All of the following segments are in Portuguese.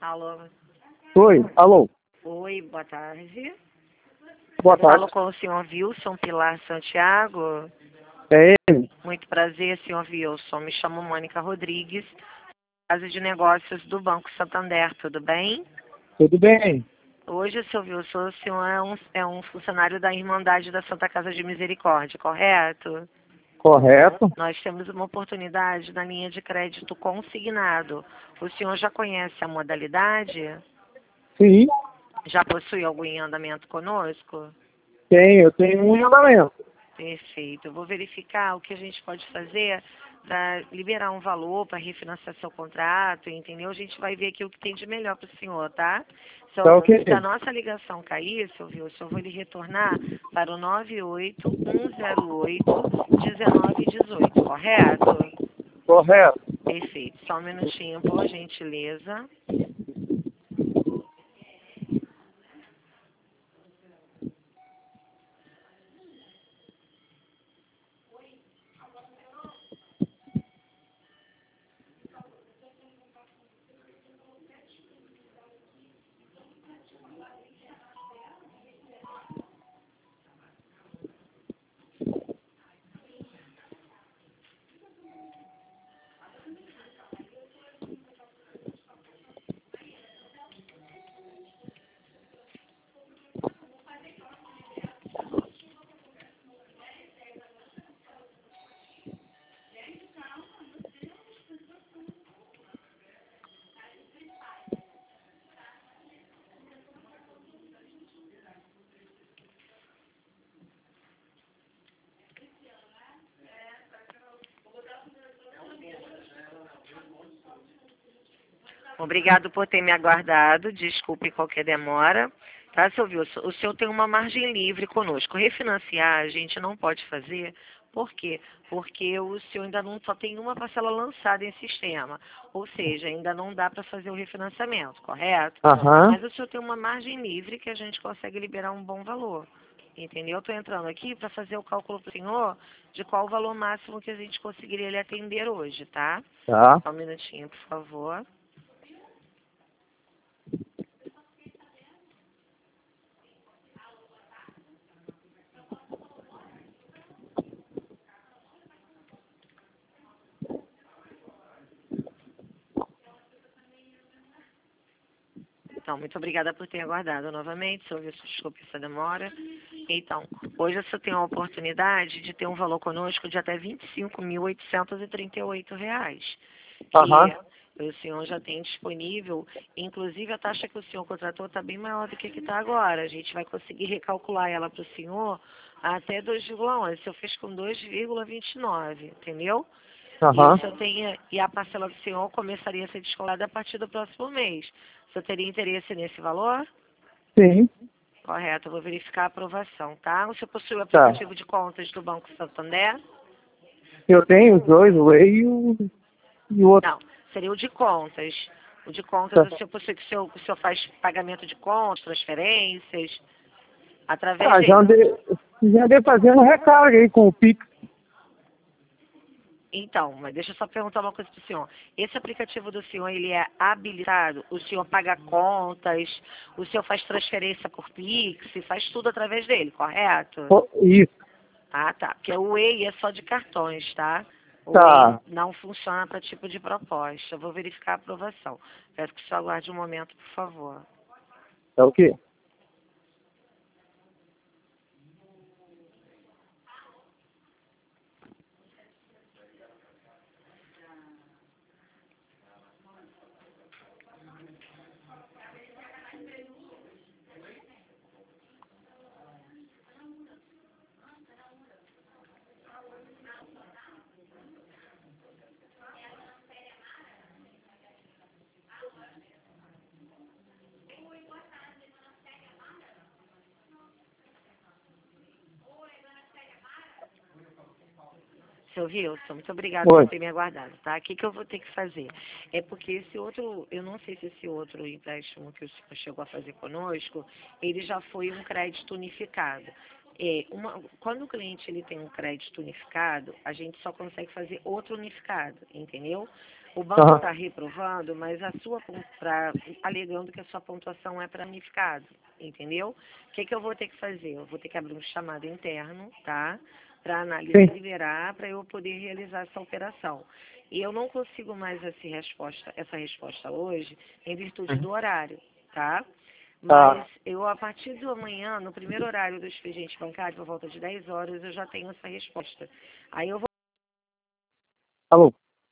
Alô? Oi, alô, Oi, boa tarde. boa Falo tarde. com o senhor Wilson Pilar Santiago. É ele? Muito prazer, senhor Wilson. Me chamo Mônica Rodrigues, casa de negócios do Banco Santander, tudo bem? Tudo bem? Hoje, senhor Wilson, o senhor é um funcionário da Irmandade da Santa Casa de Misericórdia, correto? Correto? Nós temos uma oportunidade na linha de crédito consignado. O senhor já conhece a modalidade? Sim, Já possui algum em andamento conosco? eu tenho um em andamento. Perfeito. Eu vou verificar o que a gente pode fazer para liberar um valor para refinanciar seu contrato, entendeu? A gente vai ver aqui o que tem de melhor para o senhor, tá? Tá ok. Se a nossa ligação cair, seu Wilson, eu vou lhe retornar para o 98108-1918, correto? Correto. Perfeito. Só um minutinho, por gentileza. Obrigado por ter me aguardado. Desculpe qualquer demora. Tá, seu Wilson? O senhor tem uma margem livre conosco. Refinanciar a gente não pode fazer. Por quê? Porque o senhor ainda não só tem uma parcela lançada em sistema. Ou seja, ainda não dá para fazer o refinanciamento, correto? Aham. Mas o senhor tem uma margem livre que a gente consegue liberar um bom valor. Entendeu? Eu estou entrando aqui para fazer o cálculo para o senhor de qual o valor máximo que a gente conseguiria lhe atender hoje, tá? Tá. Só um minutinho, por favor. Então, muito obrigada por ter aguardado novamente, senhor Wilson, desculpe essa demora. Então, hoje você tem a oportunidade de ter um valor conosco de até R$ 25.838, Aham. que o senhor já tem disponível. Inclusive, a taxa que o senhor contratou está bem maior do que está agora. A gente vai conseguir recalcular ela para o senhor até 2,11. O senhor fez com 2,29, entendeu? Aham. E a parcela do senhor começaria a ser descontada a partir do próximo mês. O senhor teria interesse nesse valor? Sim. Correto, eu vou verificar a aprovação, tá? O senhor possui o Tá. aplicativo de contas do Banco Santander? Eu tenho os dois, o E e o outro. Não, seria o de contas. O de contas, Tá. o senhor possui que o senhor faz pagamento de contas, transferências, através Ah, dele. já andei fazendo recarga aí com o Pix. Então, mas deixa eu só perguntar uma coisa para o senhor. Esse aplicativo do senhor, ele é habilitado? O senhor paga contas? O senhor faz transferência por Pix? Faz tudo através dele, correto? Isso. Ah, tá. Porque o Way é só de cartões, tá? O Way Tá. não funciona para tipo de proposta. Eu vou verificar a aprovação. Peço que o senhor aguarde um momento, por favor. Tá ok. Seu Wilson, muito obrigada por Oi. ter me aguardado, tá? O que eu vou ter que fazer? É porque esse outro, eu não sei se esse outro empréstimo que o senhor chegou a fazer conosco, ele já foi um crédito unificado. Quando o cliente ele tem um crédito unificado, a gente só consegue fazer outro unificado, entendeu? O banco está reprovando, mas alegando que a sua pontuação é para unificado, entendeu? O que eu vou ter que fazer? Eu vou ter que abrir um chamado interno, tá? Para a análise liberar, para eu poder realizar essa operação. E eu não consigo mais essa resposta hoje, em virtude do horário, tá? Mas eu, a partir de amanhã, no primeiro horário do expediente bancário, por volta de 10 horas, eu já tenho essa resposta. Aí eu vou... Alô?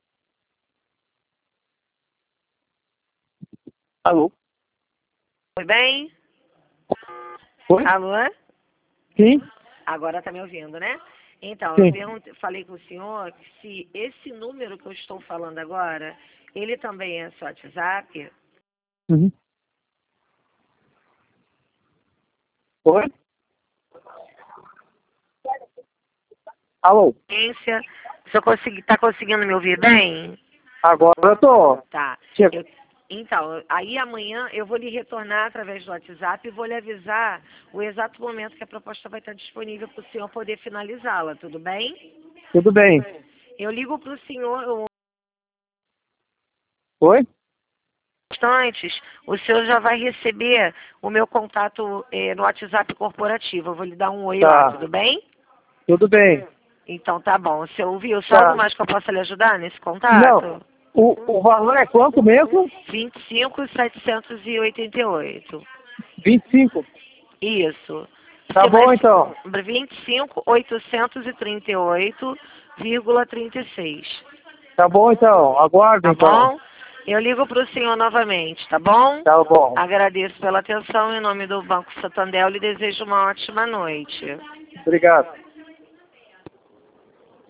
Alô? Foi bem? Oi? Alô? Sim? Agora está me ouvindo, né? Então, Sim. eu falei com o senhor que se esse número que eu estou falando agora, ele também é seu WhatsApp. Uhum. Oi? Alô? O senhor está conseguindo me ouvir bem? Agora eu tô. Tá. Então, aí amanhã eu vou lhe retornar através do WhatsApp e vou lhe avisar o exato momento que a proposta vai estar disponível para o senhor poder finalizá-la, tudo bem? Tudo bem. Eu ligo para o senhor Oi? instantes, o senhor já vai receber o meu contato no WhatsApp corporativo. Eu vou lhe dar um oi lá, tudo bem? Tudo bem. Então tá bom. O senhor ouviu? Só algo mais que eu possa lhe ajudar nesse contato? Não. O valor é quanto mesmo? 25.788. 25. Isso. Tá bom, então. 25.838,36. Tá bom, então. Aguardo, Tá então. bom? Eu ligo para o senhor novamente, tá bom? Tá bom. Agradeço pela atenção. Em nome do Banco Santander, eu lhe desejo uma ótima noite. Obrigado.